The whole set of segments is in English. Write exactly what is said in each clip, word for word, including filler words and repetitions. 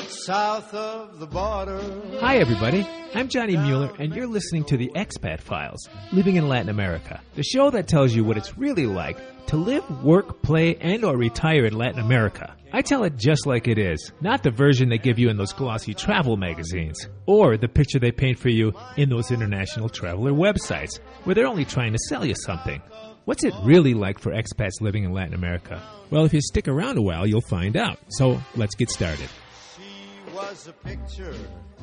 south of the border. Hi, everybody. I'm Johnny Mueller, and you're listening to the Expat Files, Living in Latin America, the show that tells you what it's really like to live, work, play, and or retire in Latin America. I tell it just like it is, not the version they give you in those glossy travel magazines, or the picture they paint for you in those international traveler websites, where they're only trying to sell you something. What's it really like for expats living in Latin America? Well, if you stick around a while, you'll find out. So, let's get started. She was a picture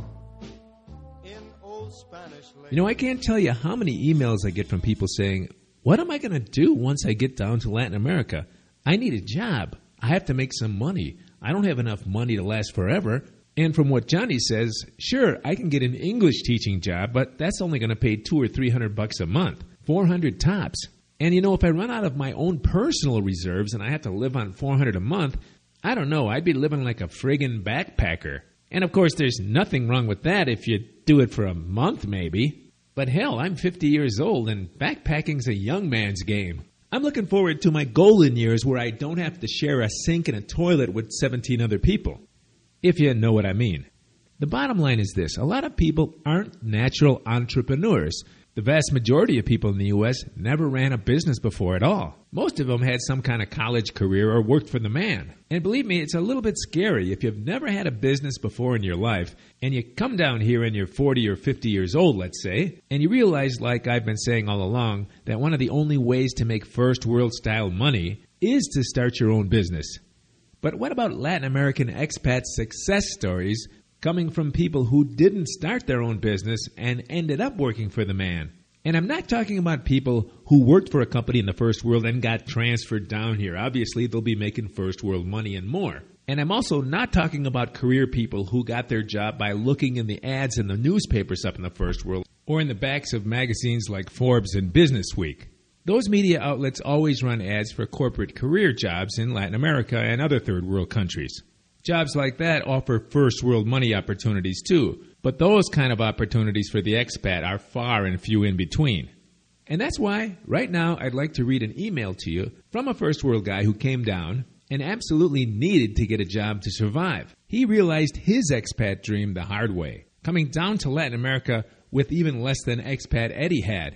in old Spanish. You know, I can't tell you how many emails I get from people saying, what am I going to do once I get down to Latin America? I need a job. I have to make some money. I don't have enough money to last forever. And from what Johnny says, sure, I can get an English teaching job, but that's only going to pay two or three hundred bucks a month, four hundred tops. And you know, if I run out of my own personal reserves and I have to live on four hundred a month, I don't know, I'd be living like a friggin' backpacker. And of course, there's nothing wrong with that if you do it for a month, maybe. But hell, I'm fifty years old, and backpacking's a young man's game. I'm looking forward to my golden years where I don't have to share a sink and a toilet with seventeen other people, if you know what I mean. The bottom line is this. A lot of people aren't natural entrepreneurs. The vast majority of people in the U S never ran a business before at all. Most of them had some kind of college career or worked for the man. And believe me, it's a little bit scary if you've never had a business before in your life and you come down here and you're forty or fifty years old, let's say, and you realize, like I've been saying all along, that one of the only ways to make first world style money is to start your own business. But what about Latin American expat success stories coming from people who didn't start their own business and ended up working for the man? And I'm not talking about people who worked for a company in the first world and got transferred down here. Obviously, they'll be making first world money and more. And I'm also not talking about career people who got their job by looking in the ads in the newspapers up in the first world or in the backs of magazines like Forbes and Business Week. Those media outlets always run ads for corporate career jobs in Latin America and other third world countries. Jobs like that offer first world money opportunities too, but those kind of opportunities for the expat are far and few in between. And that's why, right now, I'd like to read an email to you from a first world guy who came down and absolutely needed to get a job to survive. He realized his expat dream the hard way, coming down to Latin America with even less than expat Eddie had.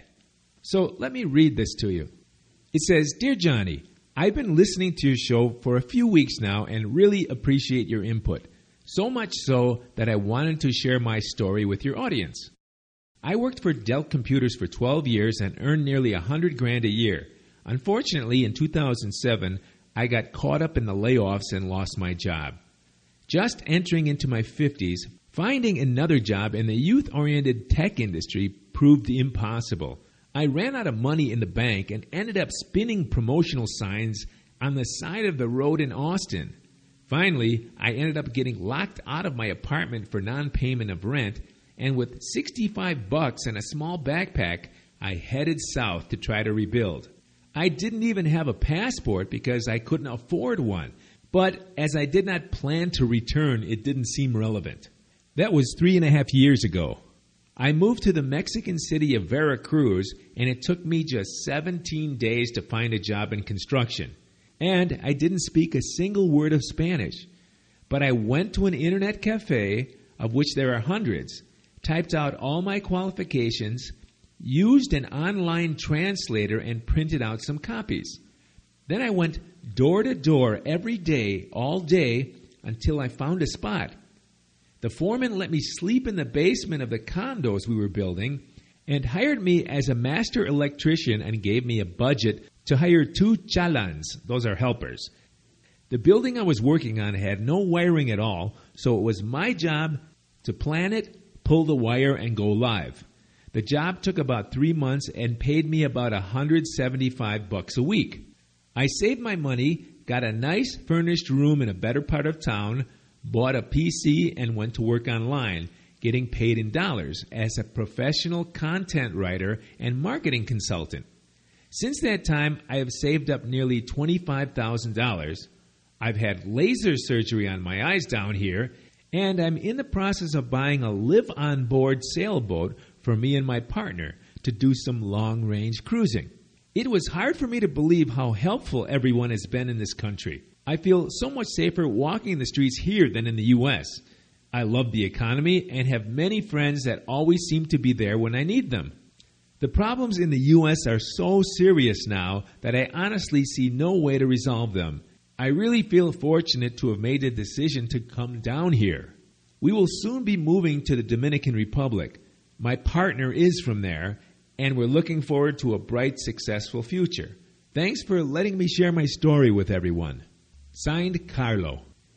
So let me read this to you. It says, Dear Johnny, I've been listening to your show for a few weeks now and really appreciate your input. So much so that I wanted to share my story with your audience. I worked for Dell Computers for twelve years and earned nearly a hundred grand a year. Unfortunately, in two thousand seven, I got caught up in the layoffs and lost my job. Just entering into my fifties, finding another job in the youth-oriented tech industry proved impossible. I ran out of money in the bank and ended up spinning promotional signs on the side of the road in Austin. Finally, I ended up getting locked out of my apartment for non-payment of rent, and with sixty-five bucks and a small backpack, I headed south to try to rebuild. I didn't even have a passport because I couldn't afford one, but as I did not plan to return, it didn't seem relevant. That was three and a half years ago. I moved to the Mexican city of Veracruz, and it took me just seventeen days to find a job in construction. And I didn't speak a single word of Spanish. But I went to an internet cafe, of which there are hundreds, typed out all my qualifications, used an online translator, and printed out some copies. Then I went door to door every day, all day, until I found a spot. The foreman let me sleep in the basement of the condos we were building and hired me as a master electrician and gave me a budget to hire two chalans. Those are helpers. The building I was working on had no wiring at all, so it was my job to plan it, pull the wire, and go live. The job took about three months and paid me about one hundred seventy-five bucks a week. I saved my money, got a nice furnished room in a better part of town, bought a P C, and went to work online, getting paid in dollars as a professional content writer and marketing consultant. Since that time, I have saved up nearly twenty-five thousand dollars. I've had laser surgery on my eyes down here, and I'm in the process of buying a live-on-board sailboat for me and my partner to do some long-range cruising. It was hard for me to believe how helpful everyone has been in this country. I feel so much safer walking the streets here than in the U S. I love the economy and have many friends that always seem to be there when I need them. The problems in the U S are so serious now that I honestly see no way to resolve them. I really feel fortunate to have made the decision to come down here. We will soon be moving to the Dominican Republic. My partner is from there, and we're looking forward to a bright, successful future. Thanks for letting me share my story with everyone. Signed, Carlo.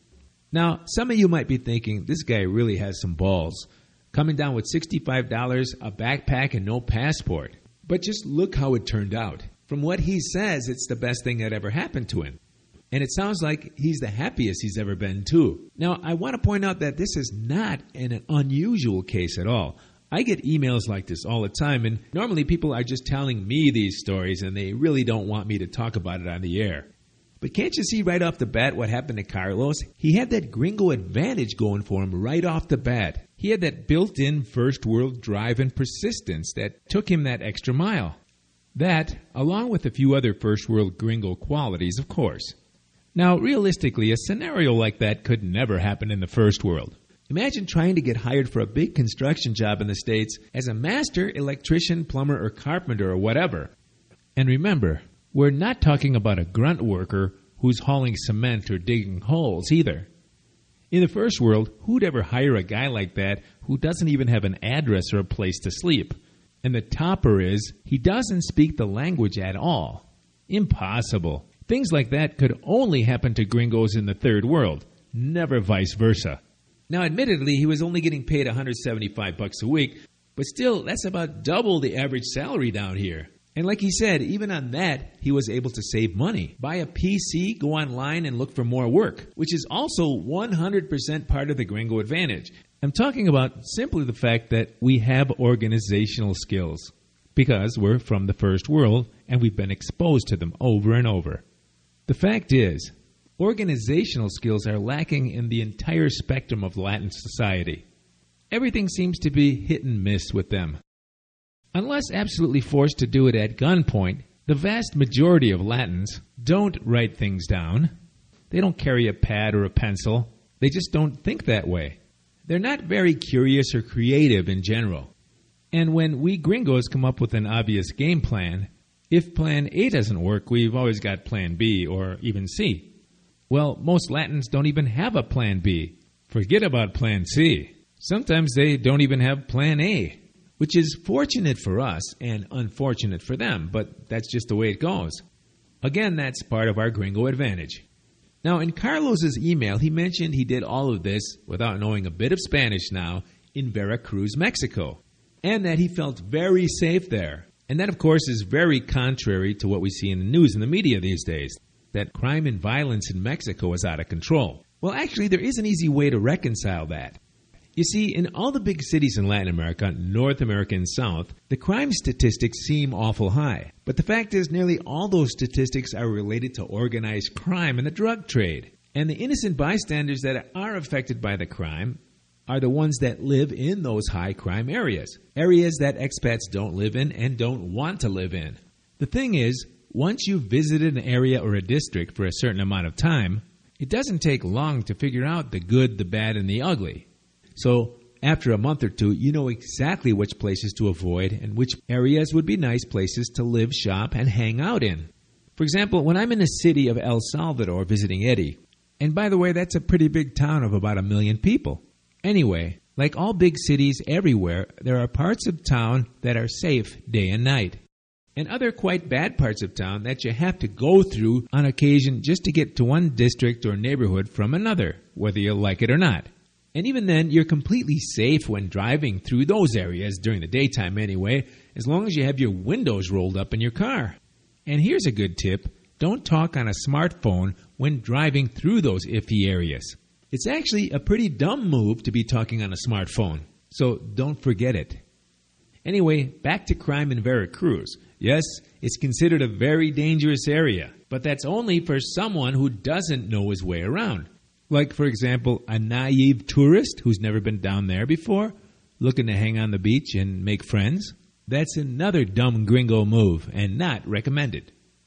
Now, some of you might be thinking, this guy really has some balls. Coming down with sixty-five dollars, a backpack, and no passport. But just look how it turned out. From what he says, it's the best thing that ever happened to him. And it sounds like he's the happiest he's ever been, too. Now, I want to point out that this is not an unusual case at all. I get emails like this all the time, and normally people are just telling me these stories, and they really don't want me to talk about it on the air. But can't you see right off the bat what happened to Carlos? He had that gringo advantage going for him right off the bat. He had that built-in first-world drive and persistence that took him that extra mile. That, along with a few other first-world gringo qualities, of course. Now, realistically, a scenario like that could never happen in the first world. Imagine trying to get hired for a big construction job in the States as a master electrician, plumber, or carpenter, or whatever. And remember, we're not talking about a grunt worker who's hauling cement or digging holes either. In the first world, who'd ever hire a guy like that who doesn't even have an address or a place to sleep? And the topper is, he doesn't speak the language at all. Impossible. Things like that could only happen to gringos in the third world, never vice versa. Now, admittedly, he was only getting paid one hundred seventy-five bucks a week, but still, that's about double the average salary down here. And like he said, even on that, he was able to save money. Buy a P C, go online, and look for more work, which is also one hundred percent part of the gringo advantage. I'm talking about simply the fact that we have organizational skills because we're from the first world and we've been exposed to them over and over. The fact is, organizational skills are lacking in the entire spectrum of Latin society. Everything seems to be hit and miss with them. Unless absolutely forced to do it at gunpoint, the vast majority of Latins don't write things down. They don't carry a pad or a pencil. They just don't think that way. They're not very curious or creative in general. And when we gringos come up with an obvious game plan, if plan A doesn't work, we've always got plan B or even C. Well, most Latins don't even have a plan B. Forget about plan C. Sometimes they don't even have plan A, which is fortunate for us and unfortunate for them, but that's just the way it goes. Again, that's part of our gringo advantage. Now, in Carlos's email, he mentioned he did all of this, without knowing a bit of Spanish now, in Veracruz, Mexico, and that he felt very safe there. And that, of course, is very contrary to what we see in the news and the media these days, that crime and violence in Mexico is out of control. Well, actually, there is an easy way to reconcile that. You see, in all the big cities in Latin America, North America, and South, the crime statistics seem awful high. But the fact is, nearly all those statistics are related to organized crime and the drug trade. And the innocent bystanders that are affected by the crime are the ones that live in those high crime areas, areas that expats don't live in and don't want to live in. The thing is, once you've visited an area or a district for a certain amount of time, it doesn't take long to figure out the good, the bad, and the ugly. So after a month or two, you know exactly which places to avoid and which areas would be nice places to live, shop, and hang out in. For example, when I'm in the city of El Salvador visiting Eddie, and by the way, that's a pretty big town of about a million people. Anyway, like all big cities everywhere, there are parts of town that are safe day and night, and other quite bad parts of town that you have to go through on occasion just to get to one district or neighborhood from another, whether you like it or not. And even then, you're completely safe when driving through those areas, during the daytime anyway, as long as you have your windows rolled up in your car. And here's a good tip. Don't talk on a smartphone when driving through those iffy areas. It's actually a pretty dumb move to be talking on a smartphone, so don't forget it. Anyway, back to crime in Veracruz. Yes, it's considered a very dangerous area, but that's only for someone who doesn't know his way around. Like, for example, a naive tourist who's never been down there before, looking to hang on the beach and make friends. That's another dumb gringo move and not recommended.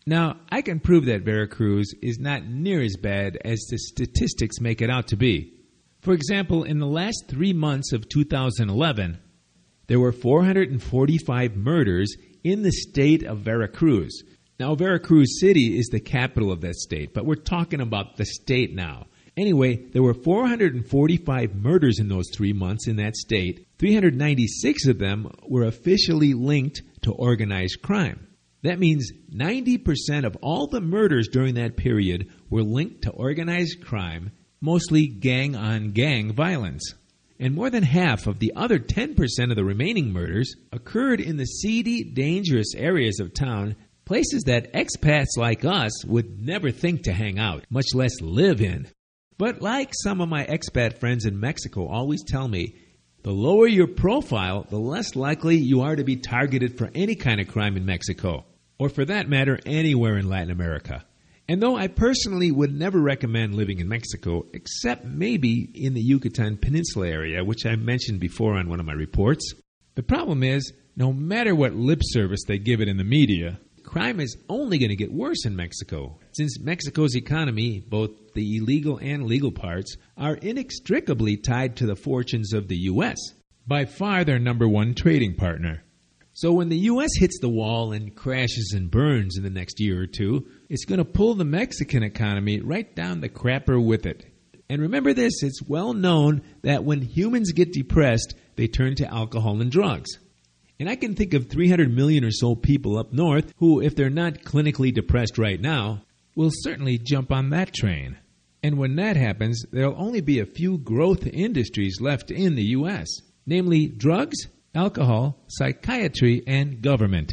Now, I can prove that Veracruz is not near as bad as the statistics make it out to be. For example, in the last three months of two thousand eleven, there were four hundred forty-five murders in the state of Veracruz. Now, Veracruz City is the capital of that state, but we're talking about the state now. Anyway, there were four hundred forty-five murders in those three months in that state. three hundred ninety-six of them were officially linked to organized crime. That means ninety percent of all the murders during that period were linked to organized crime, mostly gang-on-gang violence. And more than half of the other ten percent of the remaining murders occurred in the seedy, dangerous areas of town, places that expats like us would never think to hang out, much less live in. But like some of my expat friends in Mexico always tell me, the lower your profile, the less likely you are to be targeted for any kind of crime in Mexico, or for that matter, anywhere in Latin America. And though I personally would never recommend living in Mexico, except maybe in the Yucatan Peninsula area, which I mentioned before on one of my reports, the problem is, no matter what lip service they give it in the media, crime is only going to get worse in Mexico, since Mexico's economy, both the illegal and legal parts, are inextricably tied to the fortunes of the U S, by far their number one trading partner. So when the U S hits the wall and crashes and burns in the next year or two, it's going to pull the Mexican economy right down the crapper with it. And remember this, it's well known that when humans get depressed, they turn to alcohol and drugs. And I can think of three hundred million or so people up north who, if they're not clinically depressed right now, will certainly jump on that train. And when that happens, there'll only be a few growth industries left in the U S, namely drugs, alcohol, psychiatry, and government.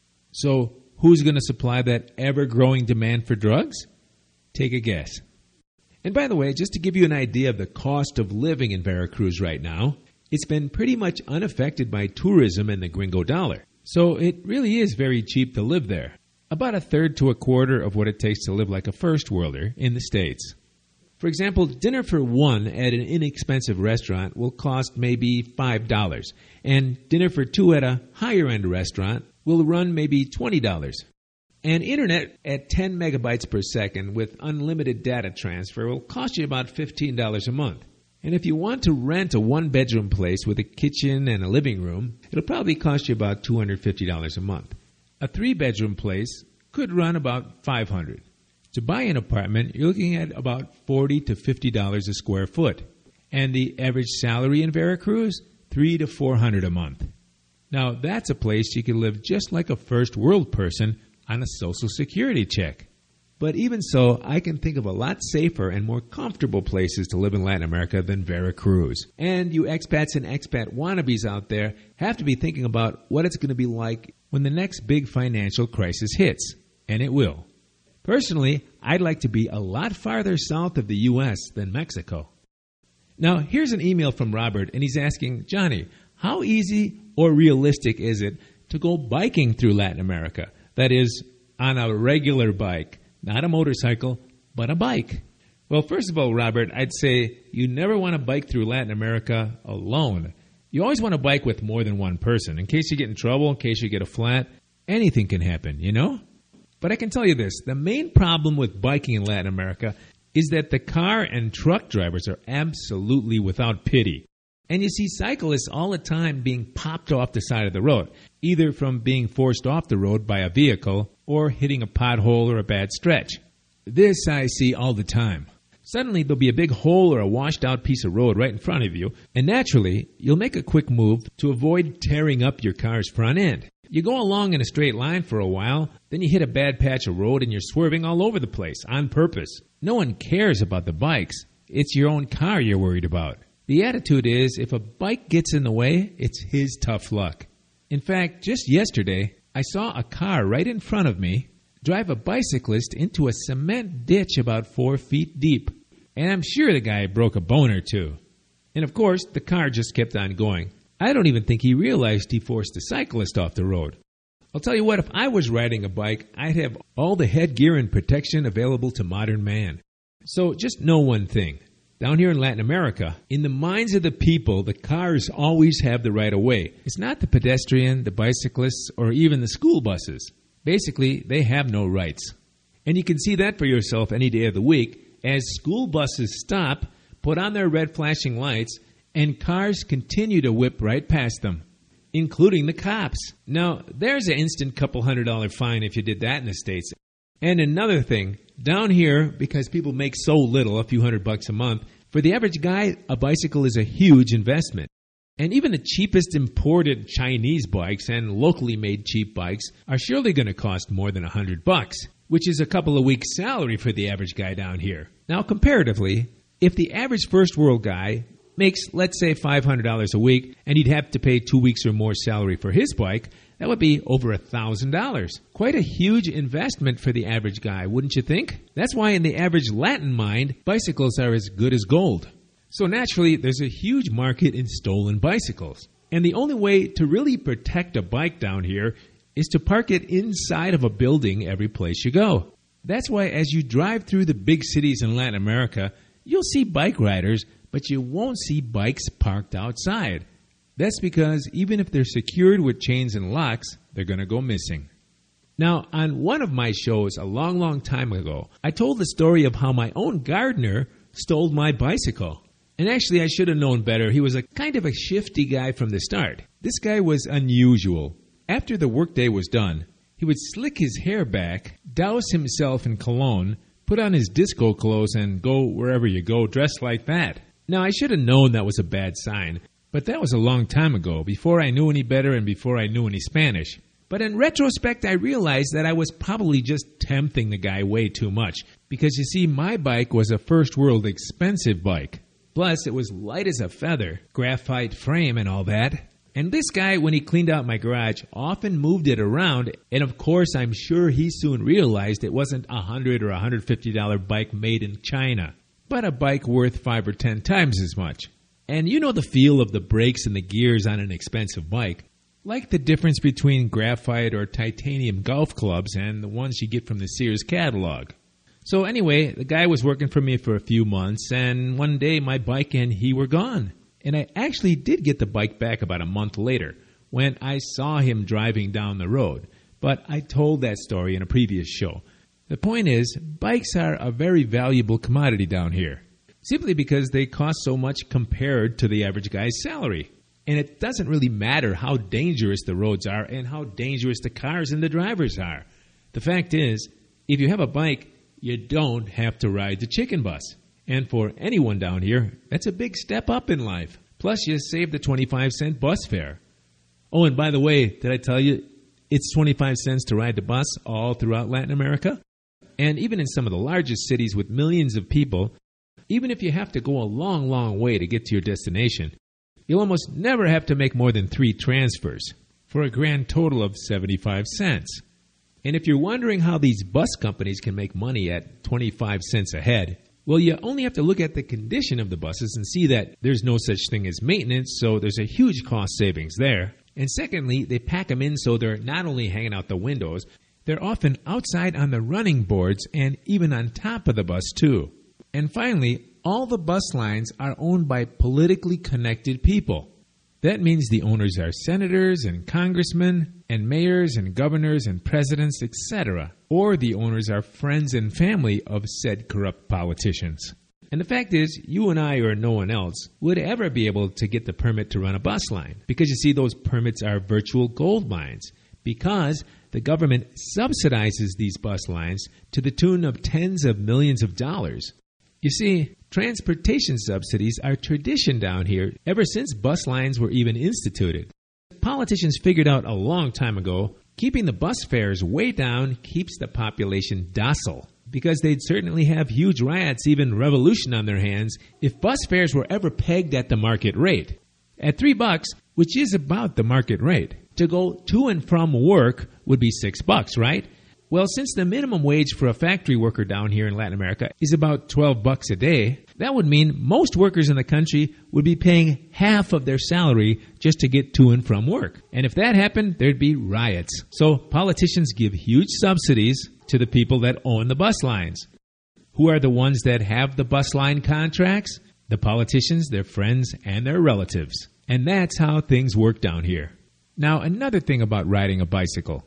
So who's going to supply that ever-growing demand for drugs? Take a guess. And by the way, just to give you an idea of the cost of living in Veracruz right now, it's been pretty much unaffected by tourism and the gringo dollar. So it really is very cheap to live there. About a third to a quarter of what it takes to live like a first worlder in the States. For example, dinner for one at an inexpensive restaurant will cost maybe five dollars, and dinner for two at a higher-end restaurant will run maybe twenty dollars. And internet at ten megabytes per second with unlimited data transfer will cost you about fifteen dollars a month. And if you want to rent a one-bedroom place with a kitchen and a living room, it'll probably cost you about two hundred fifty dollars a month. A three-bedroom place could run about five hundred dollars. To buy an apartment, you're looking at about forty to fifty dollars a square foot. And the average salary in Veracruz, three to four hundred dollars a month. Now, that's a place you can live just like a first world person on a Social Security check. But even so, I can think of a lot safer and more comfortable places to live in Latin America than Veracruz. And you expats and expat wannabes out there have to be thinking about what it's going to be like when the next big financial crisis hits. And it will. Personally, I'd like to be a lot farther south of the U S than Mexico. Now, here's an email from Robert, and he's asking, Johnny, how easy or realistic is it to go biking through Latin America? That is, on a regular bike, not a motorcycle, but a bike. Well, first of all, Robert, I'd say you never want to bike through Latin America alone. You always want to bike with more than one person, in case you get in trouble, in case you get a flat. Anything can happen, you know? But I can tell you this, the main problem with biking in Latin America is that the car and truck drivers are absolutely without pity. And you see cyclists all the time being popped off the side of the road, either from being forced off the road by a vehicle or hitting a pothole or a bad stretch. This I see all the time. Suddenly there'll be a big hole or a washed out piece of road right in front of you, and naturally you'll make a quick move to avoid tearing up your car's front end. You go along in a straight line for a while, then you hit a bad patch of road and you're swerving all over the place on purpose. No one cares about the bikes. It's your own car you're worried about. The attitude is, if a bike gets in the way, it's his tough luck. In fact, just yesterday, I saw a car right in front of me drive a bicyclist into a cement ditch about four feet deep. And I'm sure the guy broke a bone or two. And of course, the car just kept on going. I don't even think he realized he forced the cyclist off the road. I'll tell you what, if I was riding a bike, I'd have all the headgear and protection available to modern man. So just know one thing. Down here in Latin America, in the minds of the people, the cars always have the right of way. It's not the pedestrian, the bicyclists, or even the school buses. Basically, they have no rights. And you can see that for yourself any day of the week as school buses stop, put on their red flashing lights, and cars continue to whip right past them, including the cops. Now, there's an instant couple hundred dollar fine if you did that in the States. And another thing, down here, because people make so little, a few hundred bucks a month, for the average guy, a bicycle is a huge investment. And even the cheapest imported Chinese bikes and locally made cheap bikes are surely going to cost more than a hundred bucks, which is a couple of weeks' salary for the average guy down here. Now, comparatively, if the average first world guy makes, let's say, five hundred dollars a week, and he'd have to pay two weeks or more salary for his bike, that would be over one thousand dollars. Quite a huge investment for the average guy, wouldn't you think? That's why in the average Latin mind, bicycles are as good as gold. So naturally, there's a huge market in stolen bicycles. And the only way to really protect a bike down here is to park it inside of a building every place you go. That's why as you drive through the big cities in Latin America, you'll see bike riders, but you won't see bikes parked outside. That's because even if they're secured with chains and locks, they're going to go missing. Now, on one of my shows a long, long time ago, I told the story of how my own gardener stole my bicycle. And actually, I should have known better. He was a kind of a shifty guy from the start. This guy was unusual. After the workday was done, he would slick his hair back, douse himself in cologne, put on his disco clothes, and go wherever you go dressed like that. Now, I should have known that was a bad sign, but that was a long time ago, before I knew any better and before I knew any Spanish. But in retrospect, I realized that I was probably just tempting the guy way too much, because you see, my bike was a first world expensive bike. Plus, it was light as a feather, graphite frame and all that. And this guy, when he cleaned out my garage, often moved it around. And of course, I'm sure he soon realized it wasn't a one hundred dollars or one hundred fifty dollars bike made in China, but a bike worth five or ten times as much. And you know the feel of the brakes and the gears on an expensive bike. Like the difference between graphite or titanium golf clubs and the ones you get from the Sears catalog. So anyway, the guy was working for me for a few months, and one day my bike and he were gone. And I actually did get the bike back about a month later when I saw him driving down the road. But I told that story in a previous show. The point is, bikes are a very valuable commodity down here, simply because they cost so much compared to the average guy's salary. And it doesn't really matter how dangerous the roads are and how dangerous the cars and the drivers are. The fact is, if you have a bike, you don't have to ride the chicken bus. And for anyone down here, that's a big step up in life. Plus, you save the twenty-five cent bus fare. Oh, and by the way, did I tell you, it's twenty-five cents to ride the bus all throughout Latin America? And even in some of the largest cities with millions of people, even if you have to go a long, long way to get to your destination, you'll almost never have to make more than three transfers for a grand total of seventy-five cents. And if you're wondering how these bus companies can make money at twenty-five cents a head, well, you only have to look at the condition of the buses and see that there's no such thing as maintenance, so there's a huge cost savings there. And secondly, they pack them in so they're not only hanging out the windows, they're often outside on the running boards and even on top of the bus too. And finally, all the bus lines are owned by politically connected people. That means the owners are senators and congressmen and mayors and governors and presidents, et cetera. Or the owners are friends and family of said corrupt politicians. And the fact is, you and I or no one else would ever be able to get the permit to run a bus line. Because you see, those permits are virtual gold mines. Because the government subsidizes these bus lines to the tune of tens of millions of dollars. You see, transportation subsidies are tradition down here ever since bus lines were even instituted. Politicians figured out a long time ago, keeping the bus fares way down keeps the population docile, because they'd certainly have huge riots, even revolution on their hands, if bus fares were ever pegged at the market rate. At three bucks, which is about the market rate, to go to and from work would be six bucks, right? Well, since the minimum wage for a factory worker down here in Latin America is about twelve bucks a day, that would mean most workers in the country would be paying half of their salary just to get to and from work. And if that happened, there'd be riots. So politicians give huge subsidies to the people that own the bus lines. Who are the ones that have the bus line contracts? The politicians, their friends, and their relatives. And that's how things work down here. Now, another thing about riding a bicycle.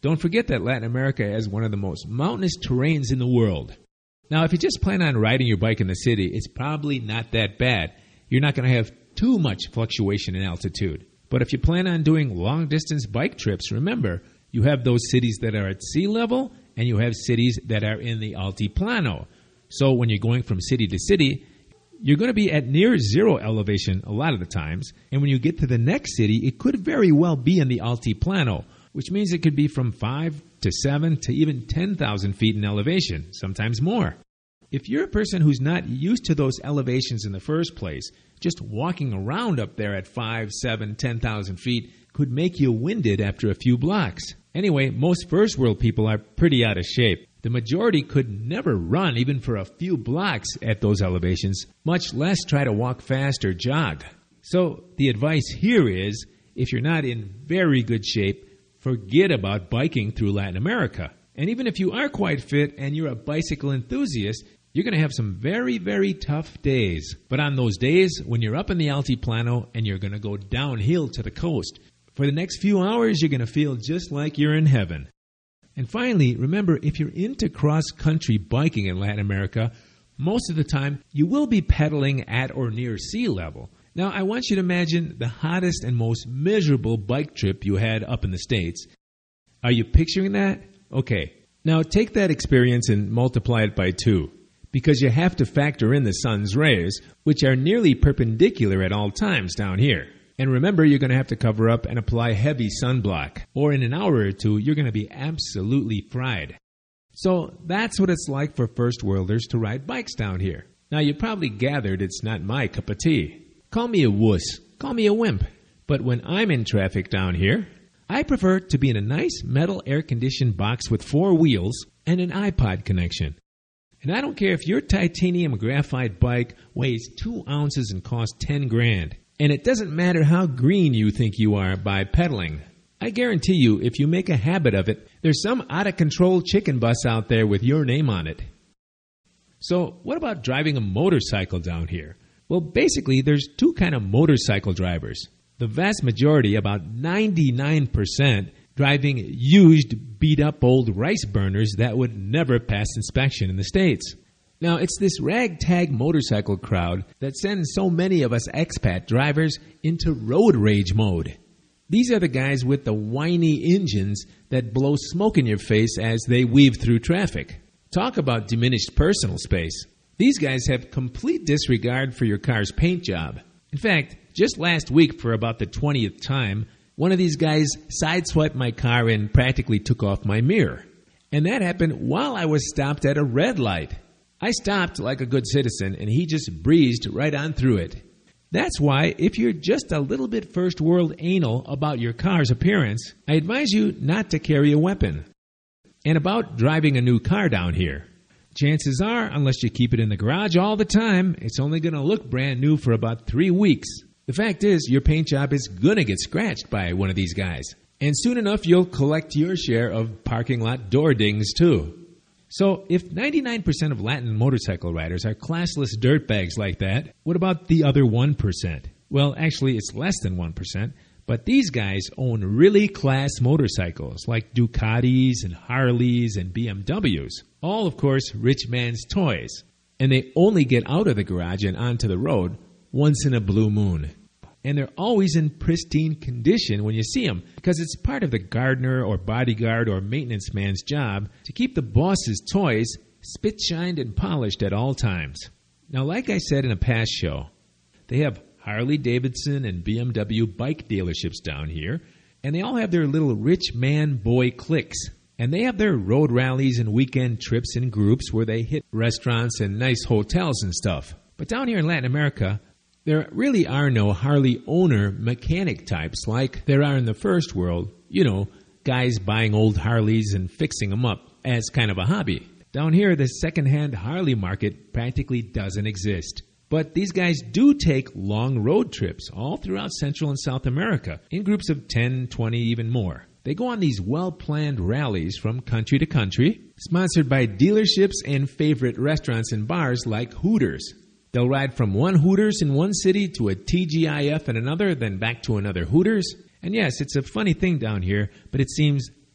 Don't forget that Latin America has one of the most mountainous terrains in the world. Now, if you just plan on riding your bike in the city, it's probably not that bad. You're not going to have too much fluctuation in altitude. But if you plan on doing long-distance bike trips, remember, you have those cities that are at sea level and you have cities that are in the altiplano. So when you're going from city to city, you're going to be at near zero elevation a lot of the times. And when you get to the next city, it could very well be in the altiplano, which means it could be from five to seven to even ten thousand feet in elevation, sometimes more. If you're a person who's not used to those elevations in the first place, just walking around up there at five, seven, ten thousand feet could make you winded after a few blocks. Anyway, most first world people are pretty out of shape. The majority could never run even for a few blocks at those elevations, much less try to walk fast or jog. So the advice here is, if you're not in very good shape, forget about biking through Latin America. And even if you are quite fit and you're a bicycle enthusiast, you're going to have some very, very tough days. But on those days, when you're up in the altiplano and you're going to go downhill to the coast, for the next few hours, you're going to feel just like you're in heaven. And finally, remember, if you're into cross-country biking in Latin America, most of the time, you will be pedaling at or near sea level. Now, I want you to imagine the hottest and most miserable bike trip you had up in the States. Are you picturing that? Okay. Now, take that experience and multiply it by two, because you have to factor in the sun's rays, which are nearly perpendicular at all times down here. And remember, you're going to have to cover up and apply heavy sunblock, or in an hour or two, you're going to be absolutely fried. So that's what it's like for first worlders to ride bikes down here. Now, you probably gathered it's not my cup of tea. Call me a wuss, call me a wimp. But when I'm in traffic down here, I prefer to be in a nice metal air-conditioned box with four wheels and an iPod connection. And I don't care if your titanium graphite bike weighs two ounces and costs ten grand. And it doesn't matter how green you think you are by pedaling. I guarantee you, if you make a habit of it, there's some out-of-control chicken bus out there with your name on it. So what about driving a motorcycle down here? Well, basically, there's two kind of motorcycle drivers. The vast majority, about ninety-nine percent, driving used, beat-up old rice burners that would never pass inspection in the States. Now, it's this ragtag motorcycle crowd that sends so many of us expat drivers into road rage mode. These are the guys with the whiny engines that blow smoke in your face as they weave through traffic. Talk about diminished personal space. These guys have complete disregard for your car's paint job. In fact, just last week, for about the twentieth time, one of these guys sideswiped my car and practically took off my mirror. And that happened while I was stopped at a red light. I stopped like a good citizen, and he just breezed right on through it. That's why, if you're just a little bit first world anal about your car's appearance, I advise you not to carry a weapon. And about driving a new car down here. Chances are, unless you keep it in the garage all the time, it's only going to look brand new for about three weeks. The fact is, your paint job is going to get scratched by one of these guys. And soon enough, you'll collect your share of parking lot door dings, too. So, if ninety-nine percent of Latin motorcycle riders are classless dirtbags like that, what about the other one percent? Well, actually, it's less than one percent, but these guys own really class motorcycles like Ducatis and Harleys and B M Ws. All, of course, rich man's toys. And they only get out of the garage and onto the road once in a blue moon. And they're always in pristine condition when you see them, because it's part of the gardener or bodyguard or maintenance man's job to keep the boss's toys spit-shined and polished at all times. Now, like I said in a past show, they have Harley-Davidson and B M W bike dealerships down here, and they all have their little rich man-boy cliques. And they have their road rallies and weekend trips in groups where they hit restaurants and nice hotels and stuff. But down here in Latin America, there really are no Harley owner mechanic types like there are in the first world. You know, guys buying old Harleys and fixing them up as kind of a hobby. Down here, the secondhand Harley market practically doesn't exist. But these guys do take long road trips all throughout Central and South America in groups of ten, twenty, even more. They go on these well-planned rallies from country to country, sponsored by dealerships and favorite restaurants and bars like Hooters. They'll ride from one Hooters in one city to a T G I F in another, then back to another Hooters. And yes, it's a funny thing down here, but it seems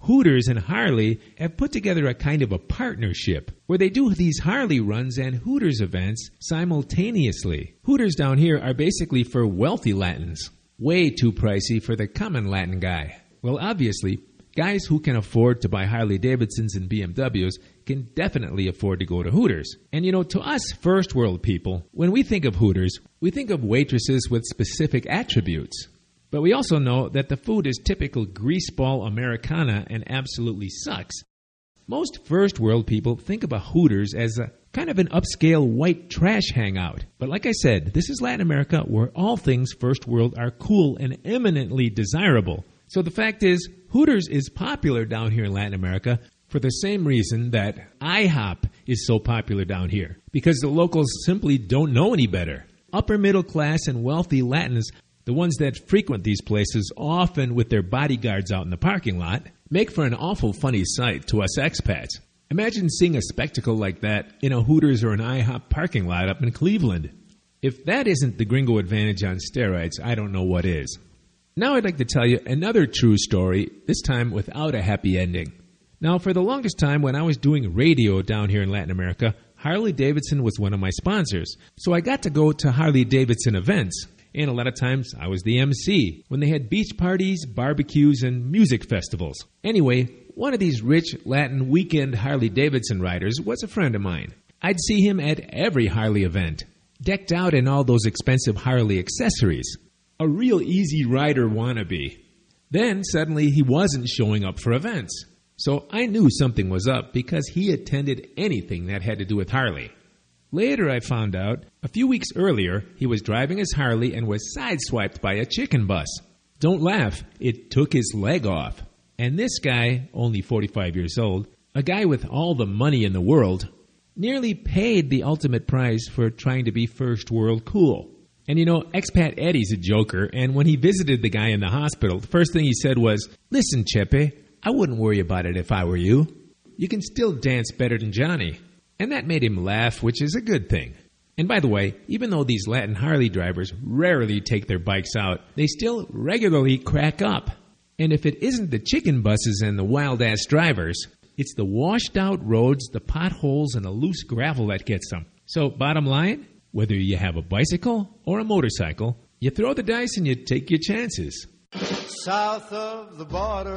Hooters and Harley have put together a kind of a partnership where they do these Harley runs and Hooters events simultaneously. Hooters down here are basically for wealthy Latins, way too pricey for the common Latin guy. Well, obviously, guys who can afford to buy Harley-Davidsons and B M Ws can definitely afford to go to Hooters. And you know, to us first world people, when we think of Hooters, we think of waitresses with specific attributes. But we also know that the food is typical greaseball Americana and absolutely sucks. Most first world people think of a Hooters as a kind of an upscale white trash hangout. But like I said, this is Latin America where all things first world are cool and eminently desirable. So the fact is, Hooters is popular down here in Latin America for the same reason that IHOP is so popular down here. Because the locals simply don't know any better. Upper middle class and wealthy Latins, the ones that frequent these places, often with their bodyguards out in the parking lot, make for an awful funny sight to us expats. Imagine seeing a spectacle like that in a Hooters or an IHOP parking lot up in Cleveland. If that isn't the gringo advantage on steroids, I don't know what is. Now I'd like to tell you another true story, this time without a happy ending. Now, for the longest time when I was doing radio down here in Latin America, Harley-Davidson was one of my sponsors. So I got to go to Harley-Davidson events. And a lot of times I was the M C when they had beach parties, barbecues, and music festivals. Anyway, one of these rich Latin weekend Harley-Davidson riders was a friend of mine. I'd see him at every Harley event, decked out in all those expensive Harley accessories. A real easy rider wannabe. Then suddenly he wasn't showing up for events. So I knew something was up because he attended anything that had to do with Harley. Later I found out, a few weeks earlier, he was driving his Harley and was sideswiped by a chicken bus. Don't laugh, it took his leg off. And this guy, only forty-five years old, a guy with all the money in the world, nearly paid the ultimate price for trying to be first world cool. And you know, expat Eddie's a joker, and when he visited the guy in the hospital, the first thing he said was, "Listen, Chepe, I wouldn't worry about it if I were you. You can still dance better than Johnny." And that made him laugh, which is a good thing. And by the way, even though these Latin Harley drivers rarely take their bikes out, they still regularly crack up. And if it isn't the chicken buses and the wild-ass drivers, it's the washed-out roads, the potholes, and the loose gravel that gets them. So bottom line, whether you have a bicycle or a motorcycle, you throw the dice and you take your chances. South of the border,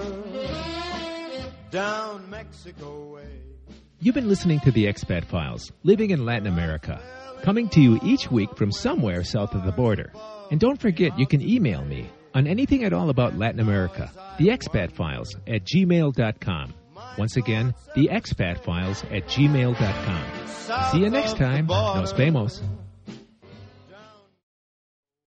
down Mexico way. You've been listening to the Expat Files, living in Latin America, coming to you each week from somewhere south of the border. And don't forget, you can email me on anything at all about Latin America, the expat files at gmail dot com. Once again, the expat files at gmail dot com. See you next time. Nos vemos.